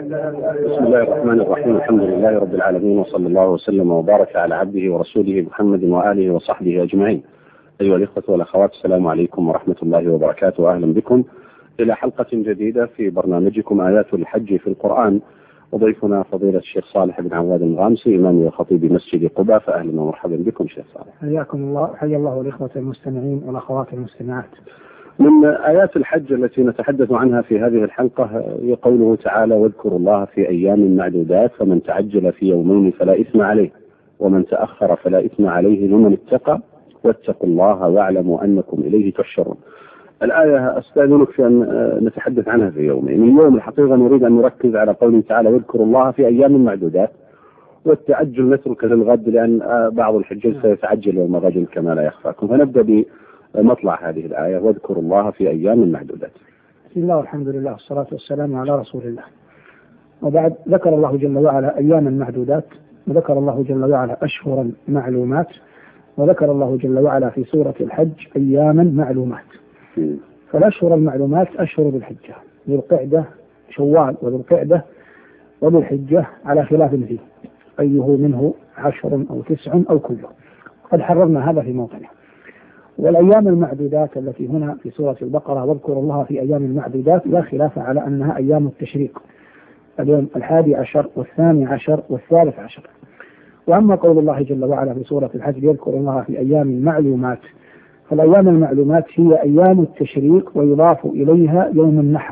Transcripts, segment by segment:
بسم الله الرحمن الرحيم. الحمد لله رب العالمين، وصلى الله وسلم وبارك على عبده ورسوله محمد وآله وصحبه أجمعين. أيها الإخوة والأخوات، السلام عليكم ورحمة الله وبركاته. أهلا بكم إلى حلقة جديدة في برنامجكم آيات الحج في القرآن، وضيفنا فضيلة الشيخ صالح بن عواد الغامسي، إمام وخطيب مسجد قباء. فأهلا ومرحبا بكم شيخ صالح. حياكم الله، حيا الله الإخوة المستمعين والأخوات المستمعات. من آيات الحج التي نتحدث عنها في هذه الحلقة هي قوله تعالى: واذكروا الله في أيام معدودات، فمن تعجل في يومين فلا إثم عليه ومن تأخر فلا إثم عليه لمن اتقى واتقوا الله واعلموا أنكم إليه تحشرون. الآية أستأذنك في أن نتحدث عنها في يومين. اليوم الحقيقة نريد أن نركز على قوله تعالى: واذكروا الله في أيام معدودات، والتعجل نترك للغد لأن بعض الحجاج سيتعجل يوم غد كما لا يخفاكم. فنبدأ بمطلع هذه الآية: واذكروا الله في أيام معدودات. بسم الله والحمد لله والصلاة والسلام على رسول الله. وبعد، ذكر الله جل وعلا أياما معدودات، وذكر الله جل وعلا أشهرا معلومات، وذكر الله جل وعلا في سورة الحج أياما معلومات. فالأشهر المعلومات أشهر ذي الحجة، ذي القعدة، شوال وذي القعدة وذي الحجة على خلاف فيه، أيه منه 10 أو 9 أو كله، قد حررنا هذا في موطنه. والأيام المعدودات التي هنا في سورة البقرة: واذكروا الله في أيام المعدودات، لا خلاف على أنها أيام التشريق، اليوم 11 و12 و13. وأما قول الله جل وعلا في سورة الحج: يذكروا الله في أيام معلومات، فالأيام المعلومات هي أيام التشريق ويضاف إليها يوم النحر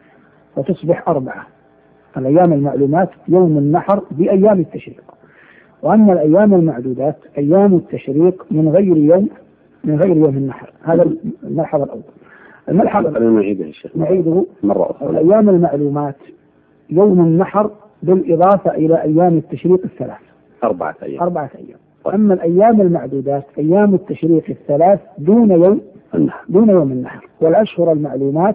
فتصبح 4. الأيام المعلومات يوم النحر بأيام التشريق. وأما الأيام المعدودات أيام التشريق من غير يوم النحر. هذا الملحظ الأول. الملحظ نعيده مرة أخرى. الأيام المعلومات يوم النحر بالإضافة إلى أيام التشريق 3، 4 أيام. أما الأيام المعدودات أيام التشريق 3 دون يوم النحر. والأشهر المعلومات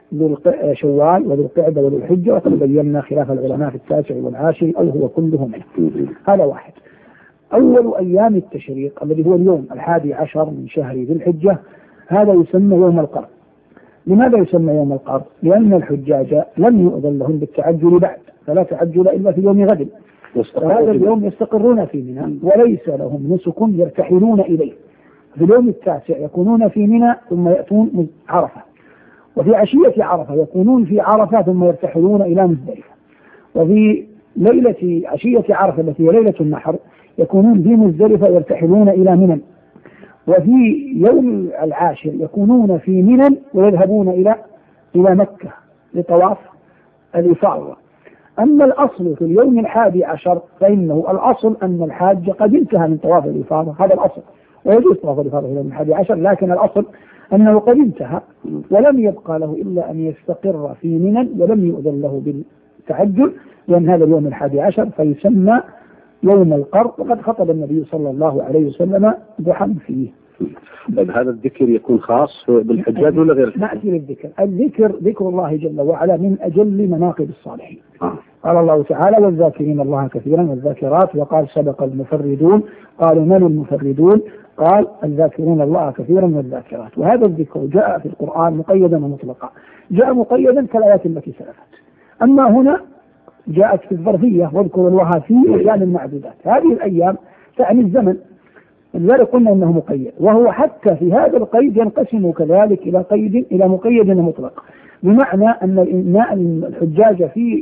شوال وذي القعدة وذي الحجة، وقد بينا خلاف العلماء في 9 و10 أو هو كله منه. هذا واحد. أول أيام التشريق الذي هو اليوم 11 من شهر ذي الحجة، هذا يسمى يوم القر. لماذا يسمى يوم القر؟ لأن الحجاج لم يؤذن لهم بالتعجل بعد، فلا تعجل إلا في يوم غد. هذا اليوم يستقرون في منى وليس لهم نسك يرتحلون إليه. في اليوم 9 يكونون في منى ثم يأتون عرفة، وفي عشية عرفة يكونون في عرفة ثم يرتحلون إلى مزدلفة، وفي ليلة عشية عرفة التي هي ليلة النحر يكونون في مزدلفة يرتحلون إلى منى، وفي يوم 10 يكونون في منى ويذهبون إلى مكة لطواف الإفاضة. أما الأصل في اليوم 11 فإنه الأصل أن الحاج قد انتهى من طواف الإفاضة، هذا الأصل، ويجوز طواف الإفاضة في اليوم 11، لكن الأصل أنه قد انتهى ولم يبقى له إلا أن يستقر في منى ولم يؤذن له بالتعجل، لأن هذا اليوم 11 فيسمى يوم القر. وقد خطب النبي صلى الله عليه وسلم ضحى فيه. هذا الذكر يكون خاص بالحجاج ولا غير؟ نأتي للذكر. ذكر الله جل وعلا من أجل مناقب الصالحين. قال الله تعالى: والذاكرين الله كثيرا والذاكرات، وقال: سبق المفردون. قالوا: من المفردون؟ قال: الذاكرون الله كثيرا والذاكرات. وهذا الذكر جاء في القرآن مقيدا ومطلقا، جاء مقيدا كالآيات التي سلفت، أما هنا جاءت في الظرفية: واذكروا الله في أيام المعدودات. هذه الأيام تعني الزمن، لذلك قلنا أنه مقيد، وهو حتى في هذا القيد ينقسم كذلك إلى مقيد ومطلق، بمعنى أن الحجاج في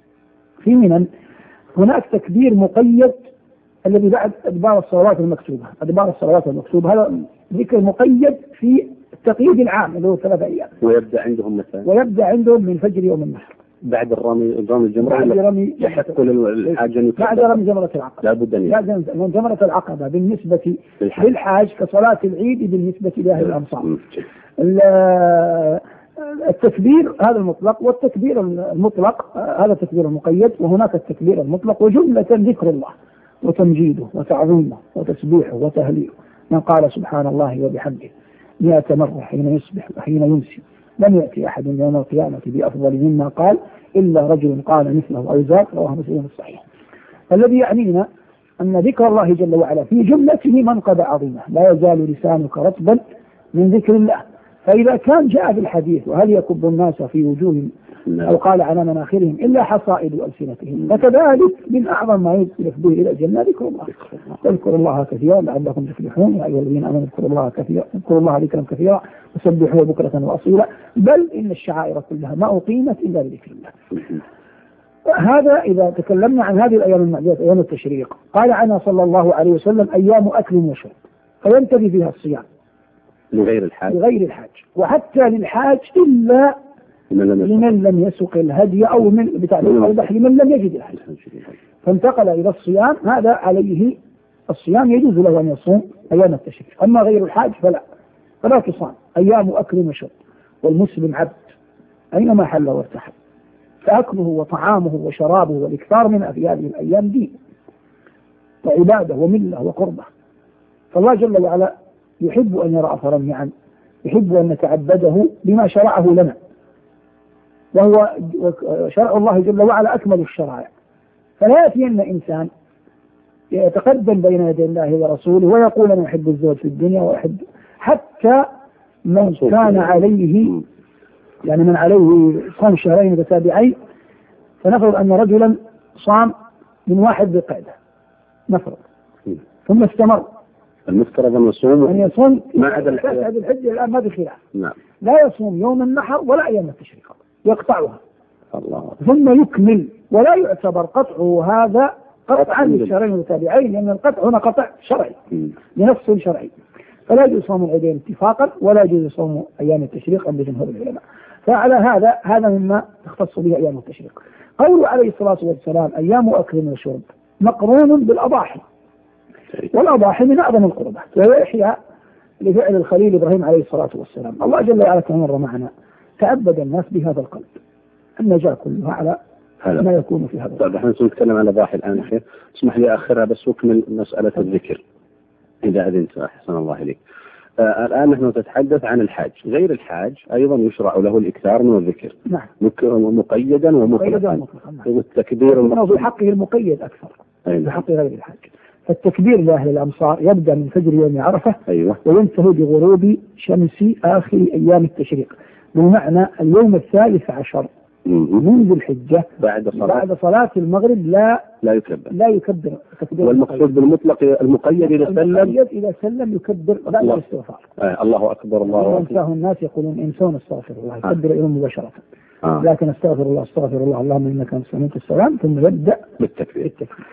منى هناك تكبير مقيد الذي بعد أدبار الصلوات المكتوبة، هذا ذكر مقيد في التقييد العام اللي هو 3 أيام. ويبدأ عندهم مثلا؟ ويبدأ عندهم من فجر يوم النحر بعد رمي الجمرة، بعد رمي يحق للحاج بعد رمي جمرة العقبة. لابد أن جمرة العقبة بالنسبة للحاج كصلاة العيد بالنسبة لأهل الأمصار. التكبير هذا المطلق، والتكبير المطلق هذا التكبير المقيد، وهناك التكبير المطلق. وجملة ذكر الله وتمجيده وتعظيمه وتسبيحه وتهليله، من قال سبحان الله وبحمده 100 مرة حين يصبح وحين يمسي لم يأتي أحد يوم القيامة بأفضل مما قال إلا رجل قال مثله أو زاد، رواه مسلم الصحيح. الذي يعنينا أن ذكر الله جل وعلا في جملته منقبة عظيمة، لا يزال لسانك رطبا من ذكر الله. فإذا كان جاء في الحديث: وهل يكب الناس في وجوه أو قال على مناخرهم إلا حصائد ألسنتهم. فكذلك من أعظم ما يسلك به إلى الجنة ذكر الله. اذكروا الله كثيرا لعلكم تفلحون، يا أيها الذين آمنوا اذكروا الله كثيرا، اذكروا الله ذكرا كثيرا وسبحوه بكرة وأصيلا، بل إن الشعائر كلها ما أقيمت إلا بذكر الله. هذا إذا تكلمنا عن هذه الأيام المعدودة أيام التشريق. قال عنها صلى الله عليه وسلم أيام أكل وشرب، فينتهي فيها الصيام لغير الحاج، وحتى للحاج إلا لمن لم يسق الهدي أو من بتعليم البحر لمن لم يجد الهدي، فانتقل إلى الصيام. هذا عليه الصيام، يجوز له أن يصوم أيام التشريق. أما غير الحاج فلا تصام. أيام أكل وشرب، والمسلم عبد أينما حل وارتحل، فأكله وطعامه وشرابه والإكثار منها في هذه الأيام دين وعبادة وملة وقربة. فالله جل وعلا يحب أن يرى أثرا نعم، يحب أن نتعبده بما شرعه لنا، وهو شرع الله جل وعلا أكمل الشرائع. فلا يأتين إنسان يتقدم بين يدي الله ورسوله ويقول أنا أحب الزوج في الدنيا وأحب، حتى من كان عليه يعني من عليه صوم شهرين متتابعين، فنفرض أن رجلا صام من 1 ذي القعدة نفرض ثم استمر، المفترض أن يصوم ما عدا الحج. الآن ما في خلاف، نعم. لا يصوم يوم النحر ولا أيام التشريق، يقطعها الله. ثم يكمل، ولا يعتبر قطعه هذا قطعا للشهرين المتتابعين، لأن القطع هنا قطع شرعي لنص شرعي. فلا يجوز صوم العيدين اتفاقا، ولا يجوز صوم أيام التشريق عند جمهور العلماء. فعلى هذا مما تختص به أيام التشريق. قوله عليه الصلاة والسلام أيام أكل وشرب مقرون بالأضاحي، والأضاحي من أعظم القربات، وهو إحياء لفعل الخليل إبراهيم عليه الصلاة والسلام. الله جل وعلا مر معنا تعبد الناس بهذا القلب، النجاة كلها على ما يكون في هذا. طيب احنا نتكلم على الأضاحي الآن أخير، اسمح لي آخرها بس أكمل مسألة الذكر إذا أذنت. أحسن الله إليك. الآن نحن نتحدث عن الحاج. غير الحاج أيضا يشرع له الإكثار من الذكر، نعم، مقيدا ومطلقا، والتكبير في حقه المقيد أكثر في حق غير الحاج. فالتكبير لأهل الأمصار يبدأ من فجر يوم عرفة، وينتهي بغروب شمس آخر أيام التشريق، بمعنى اليوم 13 من ذي الحجة بعد صلاة المغرب لا يكبر. والمقصود بالمطلق المقيد إذا سلم يكبر بعد الاستغفار. الله أكبر الله أكبر. الناس يقولون إنسان استغفر الله، يكبر إليه مباشرة. لكن استغفر الله اللهم إنك أنت سميع السلام، ثم يبدأ بالتكبير.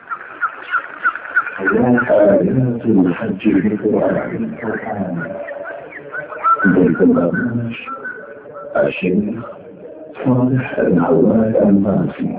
الحج بالقرآن بالبرنامج الشيخ صالح العواد الماسي.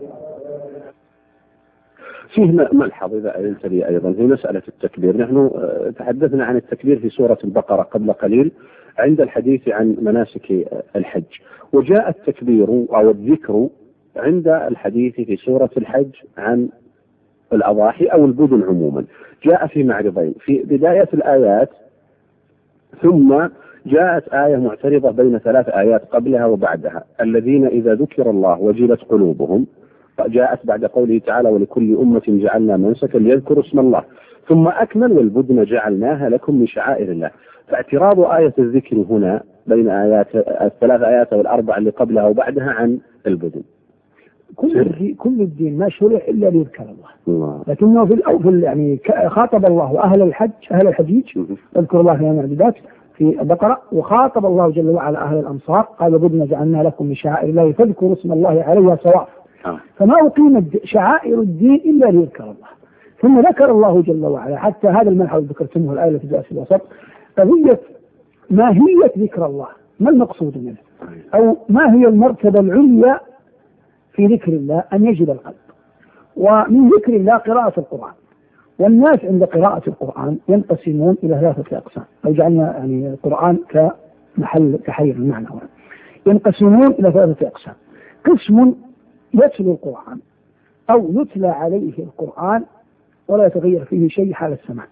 فيه ملحظ إذا أذنت لي أيضا في مسألة التكبير. نحن تحدثنا عن التكبير في سورة البقرة قبل قليل عند الحديث عن مناسك الحج، وجاء التكبير أو الذكر عند الحديث في سورة الحج عن الأضاحي أو البدن عموما. جاء في معرضين، في بداية الآيات ثم جاءت آية معترضة بين 3 آيات قبلها وبعدها. الذين إذا ذكر الله وجلت قلوبهم، جاءت بعد قوله تعالى ولكل أمة جعلنا منسكا ليذكروا اسم الله، ثم أكمل والبدن جعلناها لكم من شعائر الله. فاعتراض آية الذكر هنا بين آيات 3 آيات والأربع اللي قبلها وبعدها عن البدن. كل الدين ما شرع إلا ليذكر الله، لكنه في الأول يعني خاطب الله أهل الحجيج اذكروا الله في المعدودات في البقرة، وخاطب الله جل وعلا أهل الأمصار قال بدنا جعلنا لكم من شعائر الله فاذكروا اسم الله عليها صواف. فما أقيمت شعائر الدين إلا ليذكر الله. ثم ذكر الله جل وعلا حتى هذا الملحظ ذكرتمه الآية التي جاءت في الوسط، قضية ماهية ذكر الله، ما المقصود منه، أو ما هي المرتبة العليا في ذكر الله أن يجد القلب. ومن ذكر الله قراءة القرآن، والناس عند قراءة القرآن ينقسمون إلى 3 أقسام، أو جعلنا يعني القرآن كمحل تحرير المعنى، ينقسمون إلى 3 أقسام. قسم يتلو القرآن أو يتلى عليه القرآن ولا يتغير فيه شيء حال السماع،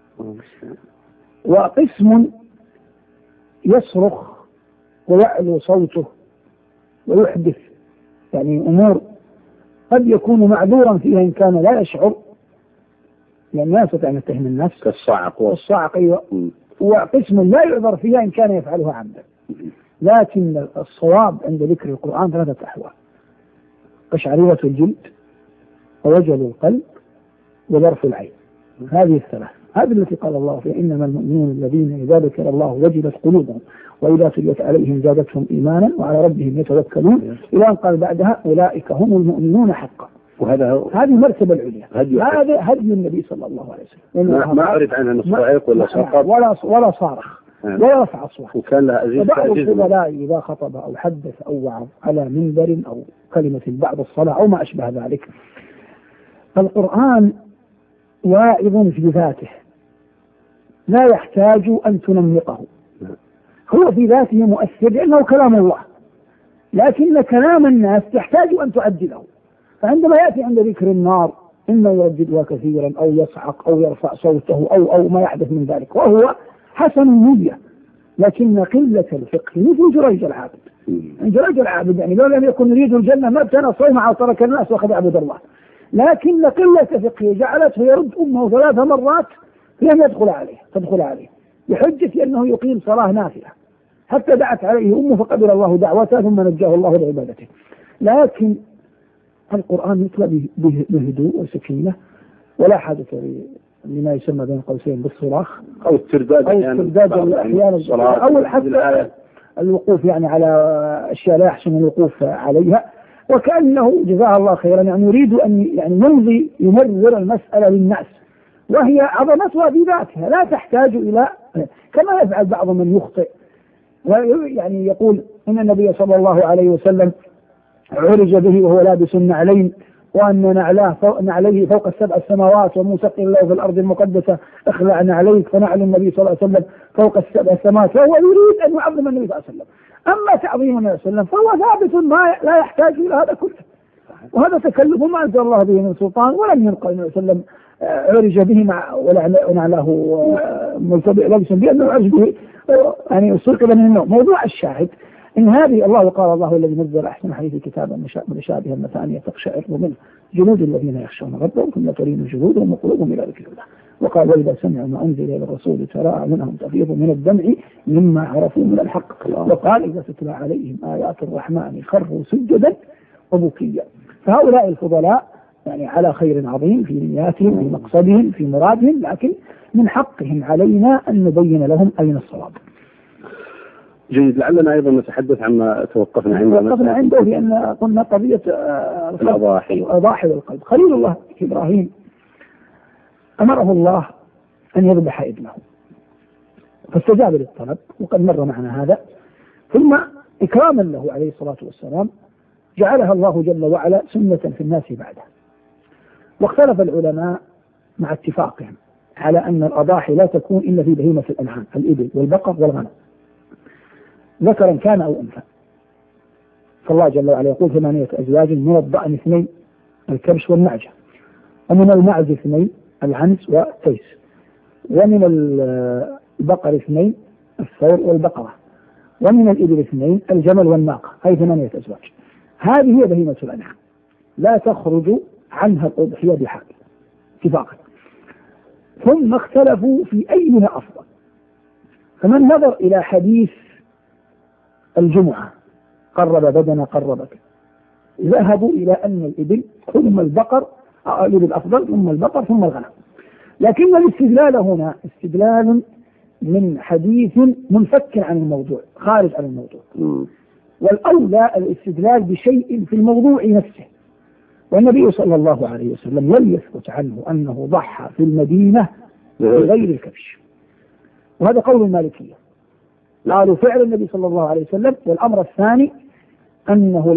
وقسم يصرخ ويعلو صوته ويحدث يعني أمور قد يكون معذورا فيها إن كان لا يشعر، لأن لا يستطيع أن يتهم الناس كالصاعق والصاعق. أيوة. وقسم لا يعذر فيها إن كان يفعلها عمدا. لكن الصواب عند ذكر القرآن 3 أحوال: قشعريرة الجلد، ووجل القلب، وذرف العين. هذه ال3، هذه التي قال الله فيها: إنما المؤمنون الذين إذا ذكر الله وجلت قلوبهم وإذا تليت عليهم زادتهم إيمانا وعلى ربهم يتوكلون، إلى أن قال بعدها: أولئك هم المؤمنون حقا. هذه المرتبة العليا، هذا هدي النبي صلى الله عليه وسلم. ما أعرف عنها صعيق ولا صخب ولا صارخ ولا رفع أصوات. وكان لها أزيز. بعض الفضلاء إذا خطب أو حدث أو وعظ على منبر أو كلمة بعد الصلاة أو ما أشبه ذلك، القرآن واعظ في ذاته لا يحتاج أن تنمقه، هو في ذاته مؤثر لأنه كلام الله، لكن كلام الناس تحتاج أن تعدله. فعندما يأتي عند ذكر النار إما يرددها كثيرا أو يصعق أو يرفع صوته أو ما يحدث من ذلك، وهو حسن النية، لكن قلة الفقه مثل جريج العابد. جريج العابد يعني لو لم يكن يريد الجنة ما ابتنى صيمعة وترك الناس وأخذ يعبد الله، لكن قلة فقهه جعلته يرد أمه 3 مرات لم تدخل عليه بحجة أنه يقيم صلاة نافلة، حتى دعت عليه أمه فقبل الله دعوته ثم نجاه الله لعبادته. لكن القرآن يتلى بهدوء وسكينة، ولا حاجة لما يسمى بين قوسين بالصراخ أو الترداد أحيانا أو حتى الوقوف يعني على أشياء لا يحسن الوقوف عليها، وكأنه جزاه الله خيرا يعني يريد أن يعني يمرر المسألة للناس، وهي عظمتها في ذاتها لا تحتاج إلى كما يفعل بعض من يخطئ يعني يقول إن النبي صلى الله عليه وسلم عرج به وهو لابس النعلين، وأن نعليه فوق 7 السماوات ومسقل له في الأرض المقدسة اخلع نعليك، فنعل النبي صلى الله عليه وسلم فوق 7 السماوات، وهو يريد أن يعظم النبي صلى الله عليه وسلم. أما تعظيم النبي صلى الله عليه وسلم فهو ثابت ما لا يحتاج إلى هذا كله، وهذا تكلف ما أنزل الله به من سلطان، ولم ينقل النبي صلى الله عليه وسلم عرج به ونعله ملتبئ لابس به أنه عرج به يعني استيقظ من النوم. موضوع الشاهد إن هذه الله قال الله الذي نزل أحسن حديث كتابا متشابها مثانية تقشعر منه جلود الذين يخشون ربهم ثم تلين جلودهم وقلوبهم إلى ذكر الله. وقال: وإذا سمعوا ما أنزل إلى الرسول ترى أعينهم تفيض من الدمع مما عرفوا من الحق. وقال: إذا تتلى عليهم آيات الرحمن خروا سجدا وبكيا. فهؤلاء الفضلاء يعني على خير عظيم في نياتهم في مقصدهم في مرادهم، لكن من حقهم علينا أن نبين لهم أين الصواب. جيد. لعلنا أيضا نتحدث عما توقفنا عنده لأن قلنا قضية الأضاحي والقلب. خليل الله إبراهيم أمره الله أن يذبح ابنه فاستجاب للطلب، وقد مر معنا هذا. ثم إكراما له عليه الصلاة والسلام جعلها الله جل وعلا سنة في الناس بعده. واختلف العلماء مع اتفاقهم على أن الأضاحي لا تكون إلا في بهيمة الأنعام، الإبل والبقر والغنم، ذكرا كان أو أنثى. فالله جل وعلا يقول: 8 أزواج، من الضأن 2 الكبش والنعجة، ومن المعز 2 العنز والتيس، ومن البقر 2 الثور والبقرة، ومن الإبل 2 الجمل والناقة. هذه 8 أزواج. هذه هي بهيمة الأنعام لا تخرج عنها الأضحية بحال اتفاقا. ثم اختلفوا في أيها أفضل، فمن نظر إلى حديث الجمعة قرب بدنا قربك، ذهبوا إلى أن الإبل ثم البقر، الإبل أفضل ثم البقر ثم الغنم. لكن الاستدلال هنا استدلال من حديث منفك عن الموضوع خارج عن الموضوع، والأولى الاستدلال بشيء في الموضوع نفسه. والنبي صلى الله عليه وسلم لم يثبت عنه أنه ضحى في المدينة بغير الكبش، وهذا قول المالكية. قالوا فعل النبي صلى الله عليه وسلم. والأمر الثاني أنه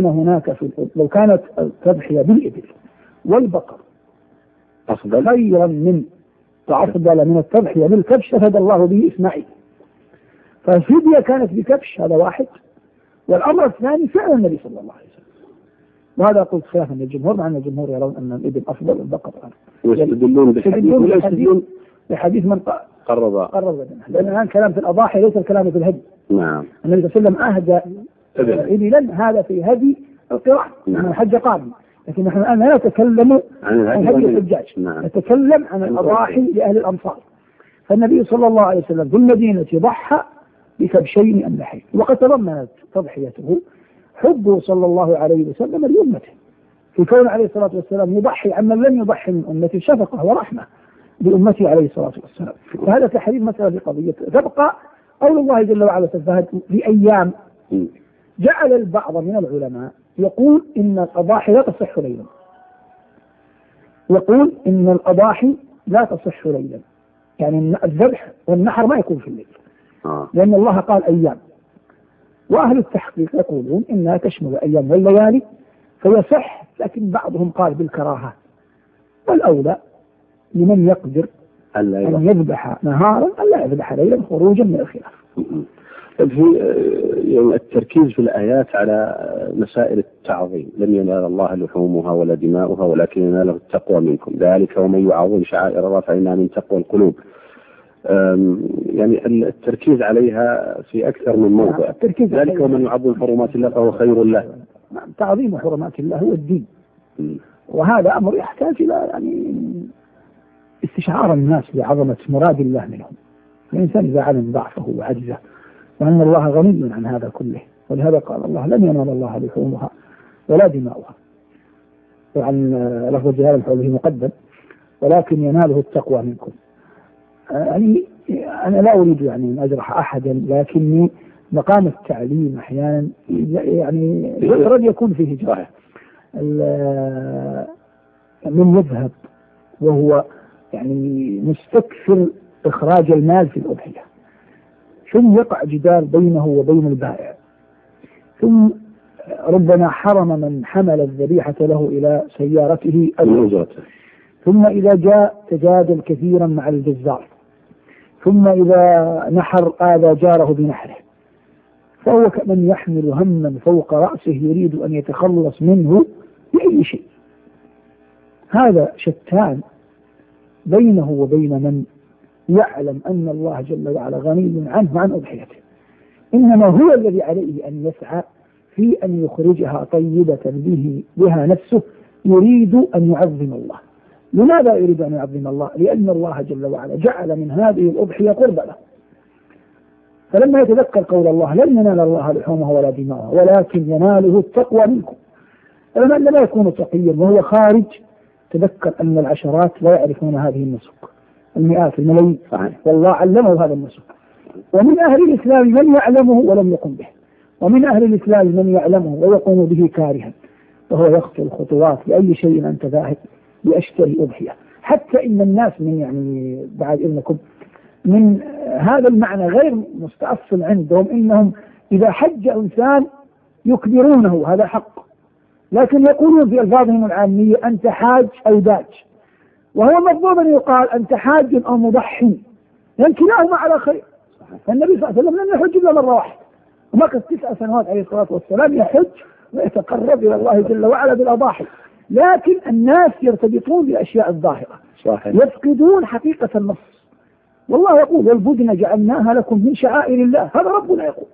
لو كانت التضحية بالإبل والبقر أفضل خيرا من وأفضل من التضحية بالكبش لفدى الله به إسماعيل، فالفدية كانت بكبش، هذا واحد. والأمر الثاني فعل النبي صلى الله عليه وسلم، وهذا قلت خلافا للجمهور، مع أن الجمهور يرون أن الإبل أفضل والبقر أفضل، ويستدلون بحديث من قرب بدنه، لأن الآن كلام في الأضاحي ليس الكلام في الهدي. نعم. النبي صلى الله عليه وسلم أهدى إبلا، هذا في هدي القراء من الحج قادم، لكن نحن الآن لا نتكلم عن هدي الحجاج، نتكلم عن الأضاحي لأهل الأمصار. فالنبي صلى الله عليه وسلم في المدينة ضحى بكبشين أملحين. وقد تضمنت تضحيته حبه صلى الله عليه وسلم لأمته، في كون عليه الصلاة والسلام يضحي عمن لم يضحي من أمته شفقة ورحمة بأمته عليه الصلاة والسلام. فهذا تحرير مسألة قضية. تبقى قول الله جل وعلا في أيام. جعل البعض من العلماء يقول إن الأضاحي لا تصح ليلا، يقول إن الأضاحي لا تصح ليلا، يعني الذبح والنحر ما يكون في الليل، لأن الله قال أيام. وأهل التحقيق يقولون إنها تشمل أيام والليالي فيصح، لكن بعضهم قال بالكراهة، والأولى لمن يقدر أن يذبح نهارا ألا يذبح ليلا خروجا من الخلاف. في يعني التركيز في الآيات على مسائل التعظيم، لم ينال الله لحومها ولا دماؤها ولكن يناله التقوى منكم، ذلك ومن يعظم شعائر الله فإنها من تقوى القلوب. يعني التركيز عليها في أكثر من موضع، ذلك ومن يعظم حرمات الله فهو خير له. تعظيم حرمات الله هو الدين، وهذا أمر يحتاج إلى يعني استشعار الناس بعظمة مراد الله منهم. الإنسان إذا علم ضعفه وعجزه وأن الله غني عن هذا كله، ولهذا قال الله لن ينال الله لحومها ولا دماؤها. طبعا لفظ جلال الحوله مقدم، ولكن يناله التقوى منكم. يعني أنا لا أريد يعني أن أجرح أحدا، لكني مقام التعليم أحيانا يعني قد يكون فيه جرح. من يذهب وهو يعني مستكثر إخراج المال في الأضحية، ثم يقع جدال بينه وبين البائع، ثم ربما حرم من حمل الذبيحة له إلى سيارته أجرته، ثم إذا جاء تجادل كثيرا مع الجزار، ثم إذا نحر آذى جاره بنحره، فهو كمن يحمل هما فوق رأسه يريد أن يتخلص منه بأي شيء. هذا شتان بينه وبين من يعلم أن الله جل وعلا غني عنه وعن أضحيته، إنما هو الذي عليه أن يسعى في أن يخرجها طيبة بها نفسه، يريد أن يعظم الله. لماذا يريد أن يعظم الله؟ لأن الله جل وعلا جعل من هذه الأضحية قربة له. فلما يتذكر قول الله لن ينال الله لحومها ولا دماؤها ولكن يناله التقوى منكم، فلما لا يكون تقيا وهو خارج تذكر أن العشرات لا يعرفون هذه النسك، المئات الملايين، والله علمه هذا النسك. ومن أهل الإسلام من يعلمه ولم يقم به، ومن أهل الإسلام من يعلمه ويقوم به كارها، وهو يخطو الخطوات لأي شيء أنت ذاهب لأشتري أضحية. حتى إن الناس من يعني بعد إنكم من هذا المعنى غير مستأصل عندهم، إنهم إذا حج إنسان يكبرونه، هذا حق، لكن يقولون في ألفاظهم العامية أنت حاج أو داج، وهو مفروض أن يقال أنت حاج أو مضحي، لأن كلاهما على خير. فالنبي صلى الله عليه وسلم لم يحج إلا مرة واحدة، ومكث 9 سنوات عليه الصلاة والسلام يحج ويتقرب إلى الله جل وعلا بالأضاحي. لكن الناس يرتبطون بالأشياء الظاهرة، يفقدون حقيقة النص. والله يقول والبدن جعلناها لكم من شعائر الله، هذا ربنا يقول.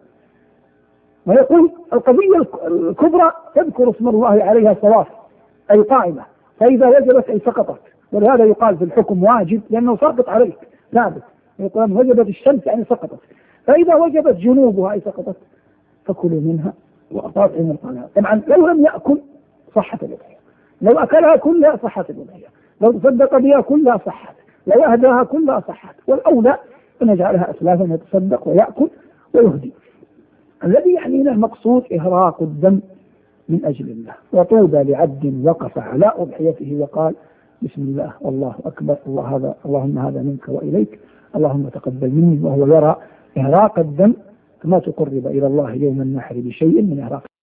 ويقول القضية الكبرى تذكر اسم الله عليها صواف أي قائمة، فإذا وجبت أي سقطت، ولهذا يقال في الحكم واجب لأنه سقط عليك ثابت، يقول وجبت الشمس يعني سقطت، فإذا وجبت جنوبها أي سقطت فكلوا منها وأطعموا القناة. طبعا لو لم يأكل صحت الأضحية، لو أكلها كلها صحت الأضحية، لو تصدق بها كلها صحت، لو أهداها كلها صحت. والأولى أن يجعلها أسلافا يتصدق ويأكل ويهدي. الذي يعنينا المقصود إهراق الدم من أجل الله. وطوبى لعبد وقف على أضحيته وقال بسم الله والله أكبر، اللهم هذا منك وإليك، اللهم تقبل مني، وهو يرى إهراق الدم كما تقرب إلى الله يوم النحر بشيء من إهراق